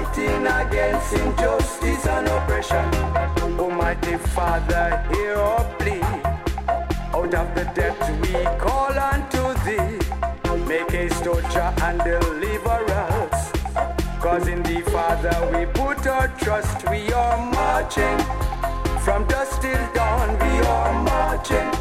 fighting against injustice and oppression. Almighty Father, hear our plea. Out of the depths we call unto thee. Make haste, O Jah, and deliver us. Cause in thee, Father, we put our trust. We are marching from dusk till dawn. We are marching